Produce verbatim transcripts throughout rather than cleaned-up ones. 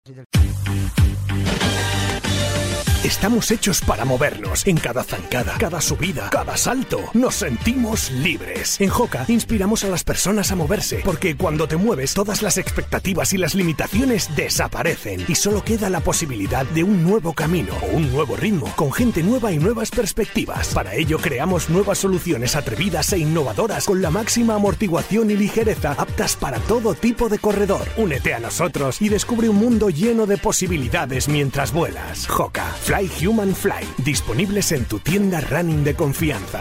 Estamos hechos para movernos. En cada zancada, cada subida, cada salto, nos sentimos libres. En Hoka inspiramos a las personas a moverse, porque cuando te mueves, todas las expectativas y las limitaciones desaparecen y solo queda la posibilidad de un nuevo camino o un nuevo ritmo, con gente nueva y nuevas perspectivas. Para ello creamos nuevas soluciones atrevidas e innovadoras con la máxima amortiguación y ligereza aptas para todo tipo de corredor. Únete a nosotros y descubre un mundo lleno de posibilidades mientras vuelas. Hoka, Fly Human Fly, disponibles en tu tienda running de confianza.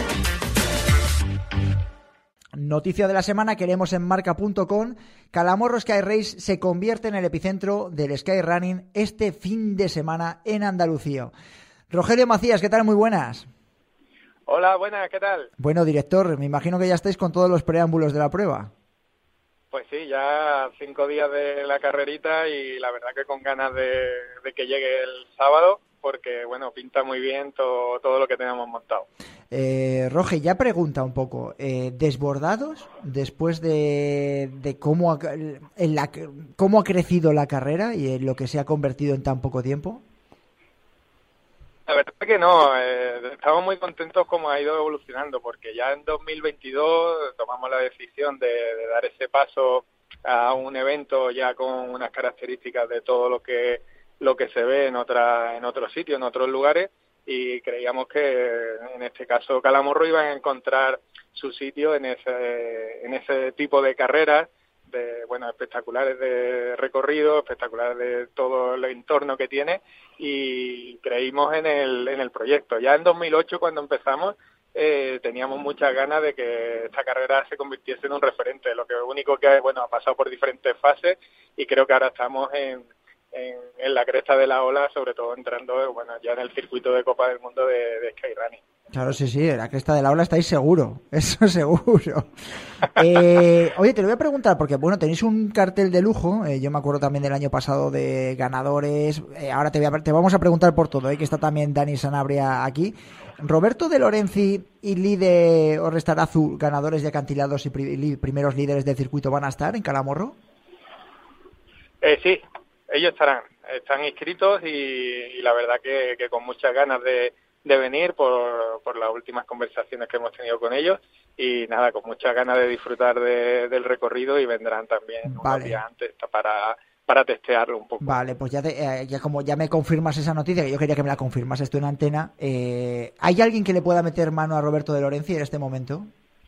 Noticia de la semana que leemos en marca punto com: Calamorro Sky Race se convierte en el epicentro del Sky Running este fin de semana en Andalucía. Rogelio Macías, ¿qué tal? Muy buenas. Hola, buenas, ¿qué tal? Bueno, director, me imagino que ya estáis con todos los preámbulos de la prueba. Pues sí, ya cinco días de la carrerita y la verdad que con ganas de, de que llegue el sábado, porque bueno, pinta muy bien todo, todo lo que tenemos montado. Eh, Roge, ya pregunta un poco, eh, ¿desbordados después de, de cómo, ha, en la, cómo ha crecido la carrera y en lo que se ha convertido en tan poco tiempo? La verdad que no, eh, estamos muy contentos como ha ido evolucionando, porque ya en dos mil veintidós tomamos la decisión de, de dar ese paso a un evento ya con unas características de todo lo que lo que se ve en otra, en otros sitios, en otros lugares, y creíamos que en este caso Calamorro iba a encontrar su sitio en ese, en ese tipo de carreras, de, bueno, espectaculares de recorrido, espectaculares de todo el entorno que tiene, y creímos en el, en el proyecto. Ya en dos mil ocho, cuando empezamos, eh, teníamos muchas ganas de que esta carrera se convirtiese en un referente, lo que único que, bueno, ha pasado por diferentes fases, y creo que ahora estamos en En, en la cresta de la ola, sobre todo entrando, bueno, ya en el circuito de Copa del Mundo de, de Skyrunning. Claro, sí, sí, en la cresta de la ola estáis seguro, eso seguro. Eh, oye, te lo voy a preguntar, porque bueno, tenéis un cartel de lujo, eh, yo me acuerdo también del año pasado de ganadores, eh, ahora te, voy a, te vamos a preguntar por todo, eh, que está también Dani Sanabria aquí. Roberto De Lorenzi y Lide Orrestarazu, ganadores de acantilados y pri, primeros líderes del circuito, ¿van a estar en Calamorro? Eh, sí. Ellos estarán, están inscritos y, y la verdad que, que con muchas ganas de, de venir por, por las últimas conversaciones que hemos tenido con ellos, y nada, con muchas ganas de disfrutar de, del recorrido, y vendrán también vale. unos días antes para, para testearlo un poco. Vale, pues ya, te, eh, ya como ya me confirmas esa noticia, que yo quería que me la confirmases tú en antena, eh, ¿hay alguien que le pueda meter mano a Roberto De Lorenzi en este momento?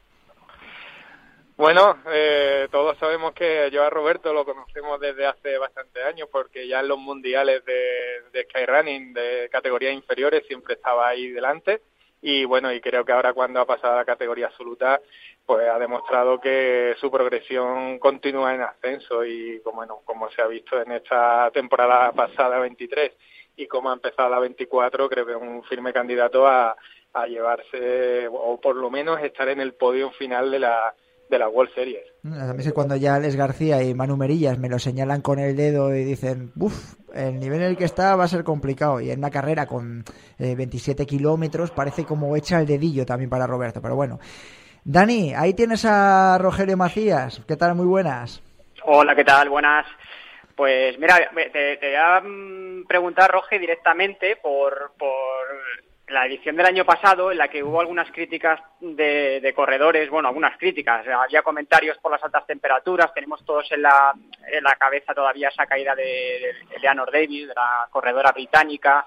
Bueno, eh, todos sabemos que yo a Roberto lo conocemos desde hace bastantes años, porque ya en los mundiales de, de Skyrunning de categorías inferiores siempre estaba ahí delante, y bueno, y creo que ahora cuando ha pasado a la categoría absoluta, pues ha demostrado que su progresión continúa en ascenso, y como, bueno, como se ha visto en esta temporada pasada veintitrés y como ha empezado la veinticuatro, creo que es un firme candidato a, a llevarse, o por lo menos estar en el podio final de la de la World Series. A mí es que cuando ya Alex García y Manu Merillas me lo señalan con el dedo y dicen, uff, el nivel en el que está va a ser complicado, y en una carrera con eh, veintisiete kilómetros parece como echa el dedillo también para Roberto, pero bueno. Dani, ahí tienes a Rogelio Macías, ¿qué tal? Muy buenas. Hola, ¿qué tal? Buenas. Pues mira, te, te voy a preguntar, Roge, directamente por, por la edición del año pasado, en la que hubo algunas críticas de, de corredores, bueno, algunas críticas, había comentarios por las altas temperaturas, tenemos todos en la, en la cabeza todavía esa caída de, de Eleanor Davis, de la corredora británica.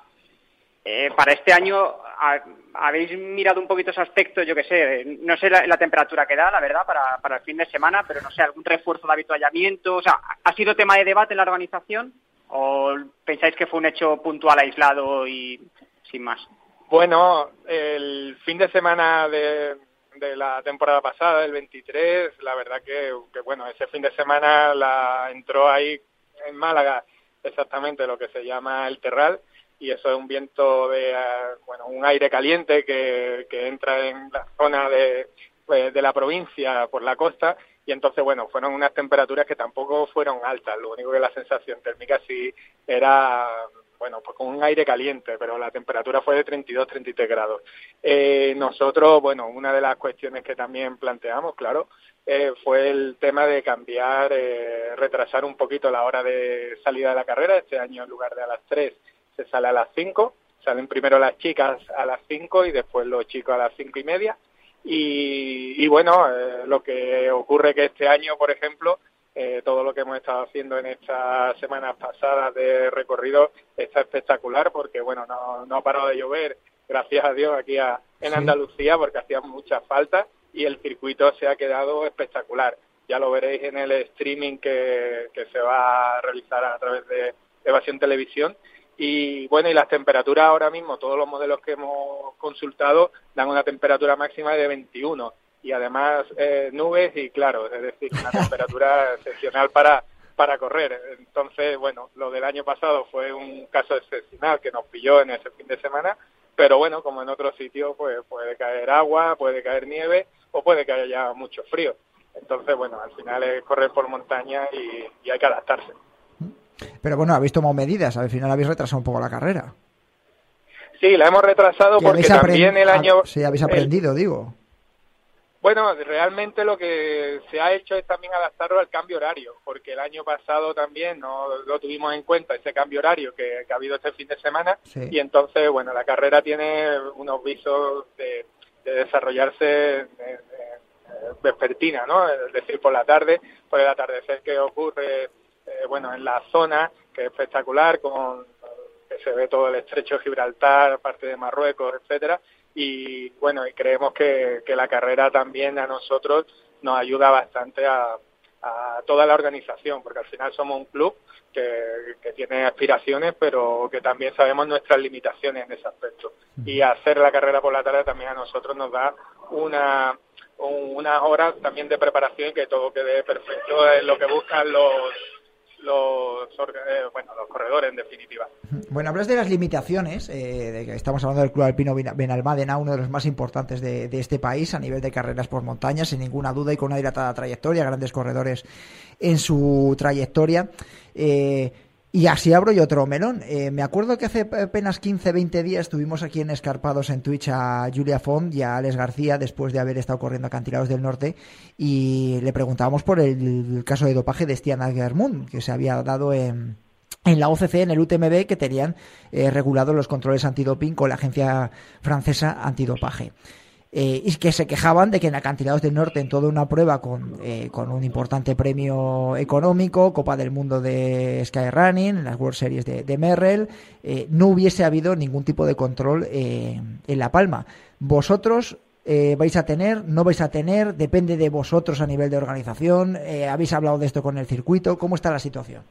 Eh, para este año, a, ¿habéis mirado un poquito ese aspecto? Yo qué sé, no sé la, la temperatura que da, la verdad, para, para el fin de semana, pero no sé, algún refuerzo de avituallamiento, o sea, ¿ha sido tema de debate en la organización o pensáis que fue un hecho puntual, aislado y sin más? Bueno, el fin de semana de, de la temporada pasada, el veintitrés, la verdad que, que, bueno, ese fin de semana la entró ahí en Málaga exactamente lo que se llama el terral, y eso es un viento de, uh, bueno, un aire caliente que, que entra en la zona de, de la provincia por la costa, y entonces, bueno, fueron unas temperaturas que tampoco fueron altas, lo único que la sensación térmica sí era, bueno, pues con un aire caliente, pero la temperatura fue de treinta y dos, treinta y tres grados. Eh, nosotros, bueno, una de las cuestiones que también planteamos, claro, eh, fue el tema de cambiar, eh, retrasar un poquito la hora de salida de la carrera. Este año, en lugar de a las tres, se sale a las cinco. Salen primero las chicas a las cinco y después los chicos a las cinco y media. Y, y bueno, eh, lo que ocurre que este año, por ejemplo, eh, todo lo que hemos estado haciendo en estas semanas pasadas de recorrido está espectacular, porque bueno, no, no ha parado de llover, gracias a Dios, aquí a, en Andalucía, porque hacía mucha falta, y el circuito se ha quedado espectacular. Ya lo veréis en el streaming que, que se va a realizar a través de Evasión Televisión. Y bueno, y las temperaturas ahora mismo, todos los modelos que hemos consultado dan una temperatura máxima de veintiuno, y además eh, nubes y claro, es decir, una temperatura excepcional para para correr. Entonces, bueno, lo del año pasado fue un caso excepcional que nos pilló en ese fin de semana, pero bueno, como en otros sitios, pues puede caer agua, puede caer nieve o puede caer ya mucho frío. Entonces, bueno, al final es correr por montaña y, y hay que adaptarse. Pero bueno, habéis tomado medidas, al final habéis retrasado un poco la carrera. Sí, la hemos retrasado porque también el año... Sí, habéis aprendido, el... digo. Bueno, realmente lo que se ha hecho es también adaptarlo al cambio horario, porque el año pasado también no lo tuvimos en cuenta, ese cambio horario que, que ha habido este fin de semana, sí. Y entonces, bueno, la carrera tiene unos visos de, de desarrollarse de, de, vespertina, ¿no? Es decir, por la tarde, por el atardecer que ocurre, eh, bueno, en la zona, que es espectacular, con que se ve todo el estrecho de Gibraltar, parte de Marruecos, etcétera. Y bueno, y creemos que, que la carrera también a nosotros nos ayuda bastante a, a toda la organización, porque al final somos un club que, que tiene aspiraciones, pero que también sabemos nuestras limitaciones en ese aspecto. Y hacer la carrera por la tarde también a nosotros nos da una unas horas también de preparación y que todo quede perfecto, es lo que buscan los los eh, bueno los corredores en definitiva. Bueno, hablas de las limitaciones, eh, de que estamos hablando del Club Alpino Benalmádena, uno de los más importantes de, de este país a nivel de carreras por montaña, sin ninguna duda, y con una dilatada trayectoria, grandes corredores en su trayectoria. Eh, y así abro yo otro melón. Eh, me acuerdo que hace apenas quince, veinte días tuvimos aquí en Escarpados en Twitch a Julia Font y a Alex García, después de haber estado corriendo acantilados del norte, y le preguntábamos por el, el caso de dopaje de Stian Asgermund, que se había dado en, en la O C C, en el U T M B, que tenían eh, regulados los controles antidoping con la agencia francesa antidopaje. Eh, y que se quejaban de que en Acantilados del Norte, en toda una prueba con, eh, con un importante premio económico, Copa del Mundo de Skyrunning, en las World Series de, de Merrell, eh, no hubiese habido ningún tipo de control eh, en La Palma. ¿Vosotros eh, vais a tener, no vais a tener? ¿Depende de vosotros a nivel de organización? Eh, ¿Habéis hablado de esto con el circuito? ¿Cómo está la situación?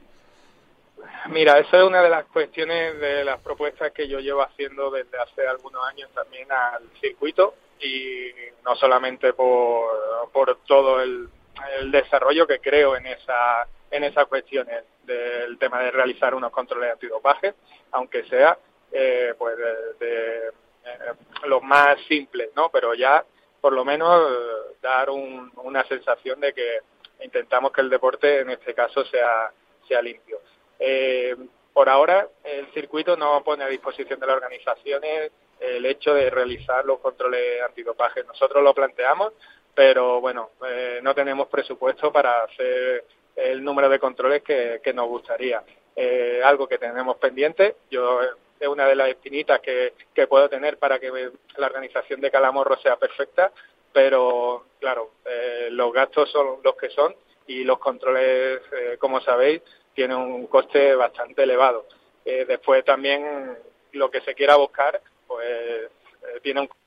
Mira, eso es una de las cuestiones de las propuestas que yo llevo haciendo desde hace algunos años también al circuito, y no solamente por, por todo el, el desarrollo que creo en esa en esas cuestiones del tema de realizar unos controles antidopaje, aunque sea eh, pues de, de eh, los más simples, ¿no? Pero ya por lo menos eh, dar un, una sensación de que intentamos que el deporte en este caso sea sea limpio. Eh, por ahora el circuito no pone a disposición de las organizaciones el hecho de realizar los controles antidopaje. Nosotros lo planteamos, pero bueno, eh, no tenemos presupuesto para hacer el número de controles que, que nos gustaría. Eh, algo que tenemos pendiente, yo es una de las espinitas que, que puedo tener para que la organización de Calamorro sea perfecta, pero claro, eh, los gastos son los que son y los controles, eh, como sabéis, tienen un coste bastante elevado. Eh, después también lo que se quiera buscar, pues eh, tiene un...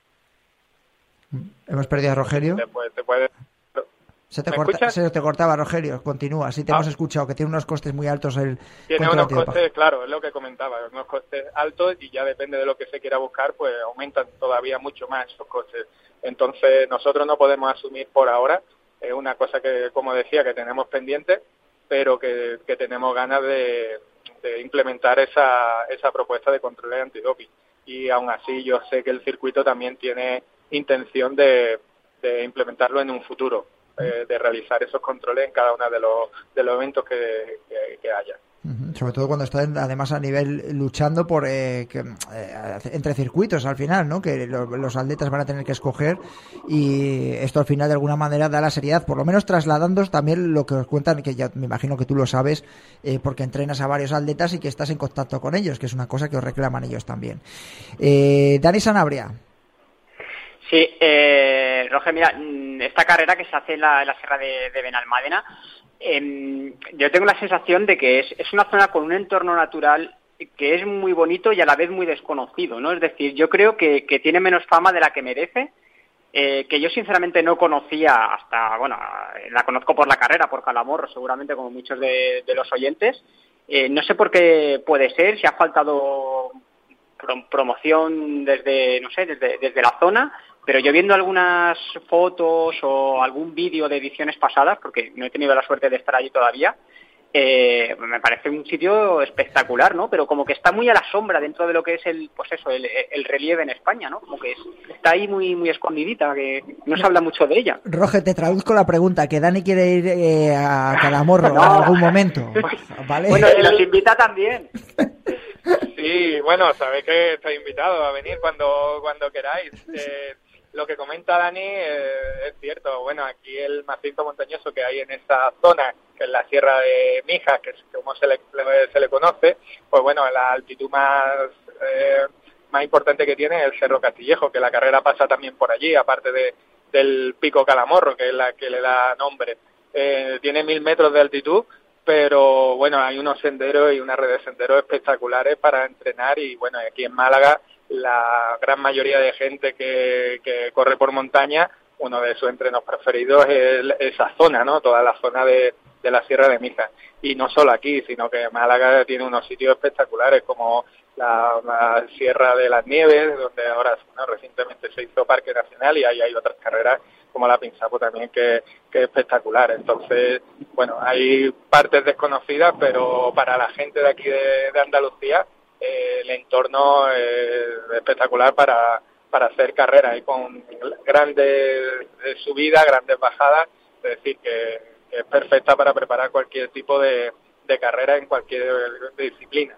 ¿Hemos perdido a Rogelio? Después te puede... Se te, corta, se te cortaba, Rogelio, continúa. Sí te ah. hemos escuchado, que tiene unos costes muy altos el... Tiene unos costes, claro, es lo que comentaba, unos costes altos, y ya depende de lo que se quiera buscar, pues aumentan todavía mucho más esos costes. Entonces nosotros no podemos asumir por ahora, es eh, una cosa que, como decía, que tenemos pendiente, pero que, que tenemos ganas de, de implementar esa, esa propuesta de controles antidoping. Y aún así yo sé que el circuito también tiene intención de, de implementarlo en un futuro, eh, de realizar esos controles en cada uno de los, de los eventos que, que, que haya. Uh-huh. Sobre todo cuando estás además a nivel luchando por eh, que, eh, entre circuitos al final, ¿no? Que lo, los atletas van a tener que escoger y esto al final de alguna manera da la seriedad, por lo menos trasladando también lo que os cuentan, que ya me imagino que tú lo sabes eh, porque entrenas a varios atletas y que estás en contacto con ellos, que es una cosa que os reclaman ellos también. Eh, Dani Sanabria. Sí, eh, Roger, mira, esta carrera que se hace en la, en la Sierra de, de Benalmádena, eh, yo tengo la sensación de que es, es una zona con un entorno natural que es muy bonito y a la vez muy desconocido, ¿no? Es decir, yo creo que, que tiene menos fama de la que merece, eh, que yo sinceramente no conocía hasta, bueno, la conozco por la carrera, por Calamorro, seguramente como muchos de, de los oyentes. Eh, no sé por qué puede ser, si ha faltado pro, promoción desde, no sé, desde, desde la zona. Pero yo viendo algunas fotos o algún vídeo de ediciones pasadas, porque no he tenido la suerte de estar allí todavía, eh, me parece un sitio espectacular, ¿no? Pero como que está muy a la sombra dentro de lo que es el, pues eso, el, el relieve en España, ¿no? Como que es, está ahí muy muy escondidita, que no se habla mucho de ella. Roger, te traduzco la pregunta, que Dani quiere ir eh, a Calamorro no. en algún momento, ¿vale? Bueno, si los invita también. Sí, bueno, sabéis que estáis invitados a venir cuando cuando queráis. Eh, Lo que comenta Dani eh, es cierto. Bueno, aquí el macizo montañoso que hay en esa zona, que es la Sierra de Mijas, que es como se le, se le conoce, pues bueno, la altitud más eh, más importante que tiene es el Cerro Castillejo, que la carrera pasa también por allí, aparte de del Pico Calamorro, que es la que le da nombre. Eh, tiene mil metros de altitud, pero bueno, hay unos senderos y una red de senderos espectaculares para entrenar y bueno, aquí en Málaga la gran mayoría de gente que, que corre por montaña, uno de sus entrenos preferidos es esa zona, ¿no? Toda la zona de, de la Sierra de Mijas. Y no solo aquí, sino que Málaga tiene unos sitios espectaculares como la, la Sierra de las Nieves, donde ahora bueno, recientemente se hizo Parque Nacional y ahí hay otras carreras como la Pinsapo también que, que es espectacular. Entonces, bueno, hay partes desconocidas, pero para la gente de aquí de, de Andalucía, Eh, el entorno es espectacular para, para hacer carreras y con grandes subidas, grandes bajadas, es decir, que, que es perfecta para preparar cualquier tipo de, de carrera en cualquier disciplina.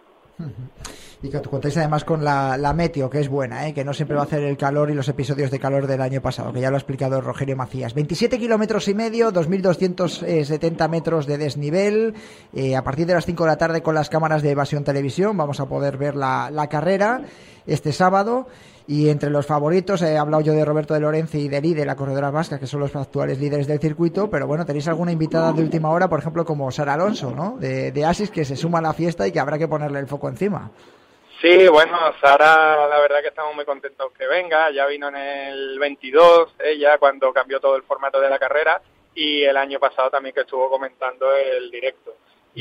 Y que contáis además con la, la meteo, que es buena, ¿eh? Que no siempre va a hacer el calor y los episodios de calor del año pasado, que ya lo ha explicado Rogerio Macías. veintisiete kilómetros y medio, dos mil doscientos setenta metros de desnivel. Eh, a partir de las cinco de la tarde con las cámaras de Evasión Televisión vamos a poder ver la, la carrera este sábado. Y entre los favoritos, he hablado yo de Roberto de Lorenzi y de Lide, la corredora vasca, que son los actuales líderes del circuito, pero bueno, tenéis alguna invitada de última hora, por ejemplo, como Sara Alonso, ¿no? De, de Asis, que se suma a la fiesta y que habrá que ponerle el foco encima. Sí, bueno, Sara, la verdad que estamos muy contentos que venga. Ya vino en el veintidós, ella, cuando cambió todo el formato de la carrera, y el año pasado también que estuvo comentando el directo.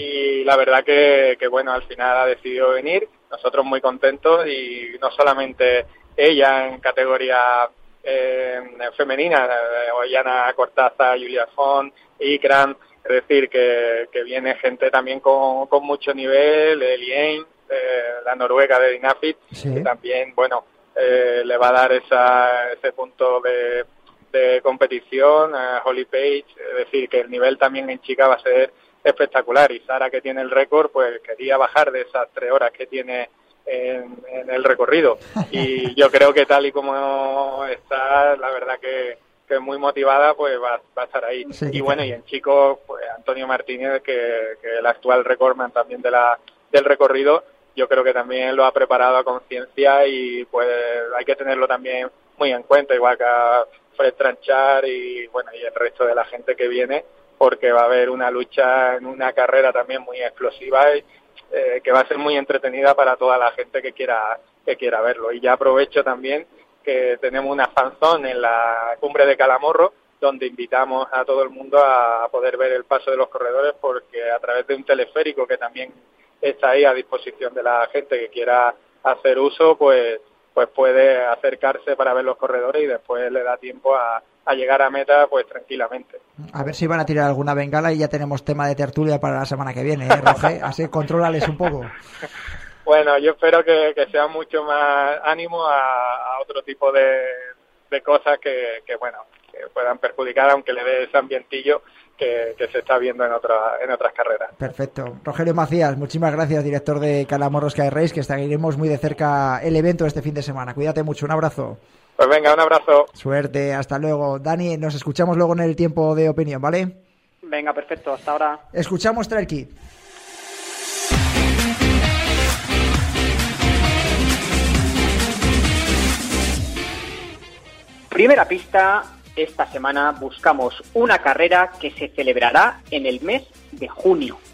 Y la verdad que, que bueno, al final ha decidido venir. Nosotros muy contentos, y no solamente ella en categoría eh, femenina, eh, Ollana Cortázar, Julia Font, Ikram, es decir, que, que viene gente también con, con mucho nivel, Elien, eh, la noruega de Dinafit, sí. Que también, bueno, eh, le va a dar esa, ese punto de, de competición a Holly Page, es decir, que el nivel también en chica va a ser espectacular, y Sara, que tiene el récord, pues quería bajar de esas tres horas que tiene en, en el recorrido, y yo creo que tal y como está, la verdad que, que muy motivada, pues va, va a estar ahí. Sí, y bueno, y en chicos, pues Antonio Martínez, que, que el actual recordman también de la del recorrido, yo creo que también lo ha preparado a conciencia, y pues hay que tenerlo también muy en cuenta, igual que a Fred Tranchard y bueno, y el resto de la gente que viene, porque va a haber una lucha en una carrera también muy explosiva y eh, que va a ser muy entretenida para toda la gente que quiera que quiera verlo. Y ya aprovecho también que tenemos una fanzone en la cumbre de Calamorro, donde invitamos a todo el mundo a poder ver el paso de los corredores, porque a través de un teleférico que también está ahí a disposición de la gente que quiera hacer uso, pues pues puede acercarse para ver los corredores, y después le da tiempo a, a llegar a meta pues tranquilamente. A ver si van a tirar alguna bengala y ya tenemos tema de tertulia para la semana que viene, ¿eh, Roger? Así contrólales un poco. Bueno, yo espero que, que sea mucho más ánimo a, a otro tipo de, de cosas que, que, bueno, que puedan perjudicar, aunque le dé ese ambientillo que, que se está viendo en, otra, en otras carreras. Perfecto. Rogelio Macías, muchísimas gracias, director de Calamorros Sky Race, que seguiremos muy de cerca el evento este fin de semana. Cuídate mucho, un abrazo. Pues venga, un abrazo. Suerte, hasta luego. Dani, nos escuchamos luego en el tiempo de opinión, ¿vale? Venga, perfecto, hasta ahora. Escuchamos Trail Kit. Primera pista, esta semana buscamos una carrera que se celebrará en el mes de junio.